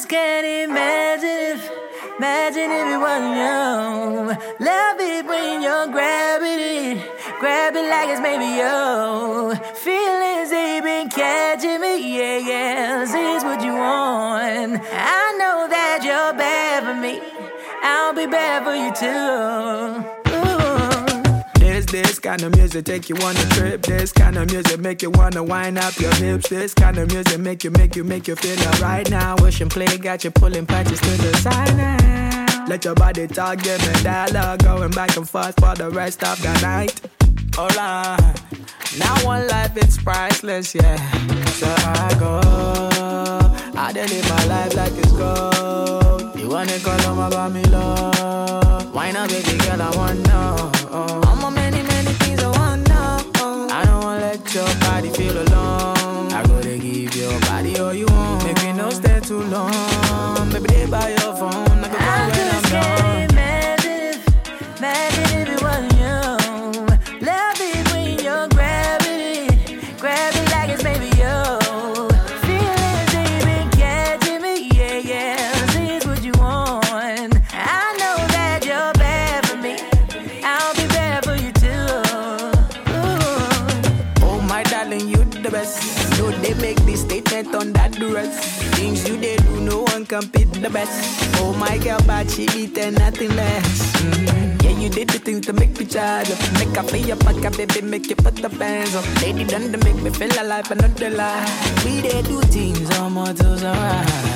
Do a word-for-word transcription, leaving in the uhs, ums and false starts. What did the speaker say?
just can't imagine if, imagine if it wasn't you. Love it when you're grabbing it, grab it like it's maybe you. Feelings they been catching me, yeah, yeah. This is what you want. I know that you're bad for me, I'll be bad for you too. This, this kind of music take you on a trip. This kind of music make you wanna wind up your hips. This kind of music make you, make you, make you feel alright now. Wishing play got you pulling punches to the side now. Let your body talk, give me dialogue, going back and forth for the rest of the night. Alright, now one life it's priceless, yeah. So I go, I dey live my life like it's gold. You wanna call on my about me love? Why not, baby girl? I want know. I'm on many, many things I want know. I don't wanna let your body feel alone. I gotta give your body all you want. Make me no stay too long. Baby, they by your phone. I can I when just I'm done. can't imagine if, imagine if it wasn't you. Love it when you're grabbing it, grab it like it's maybe you. Feelings they been catching me, yeah, yeah. This is what you want. I know that you're bad for me, I'll be bad for you too. Ooh. Oh my darling, you the best. No, they make this statement on that dress. Things you they do, no one can beat the best. Oh my girl, but she beat and nothing less. Mm-hmm. Yeah, you did the things to make me charge up. Make up feel your pocket, baby, make you put the bands up. Lady done to make me feel alive, another lie. We they do things on more to survive.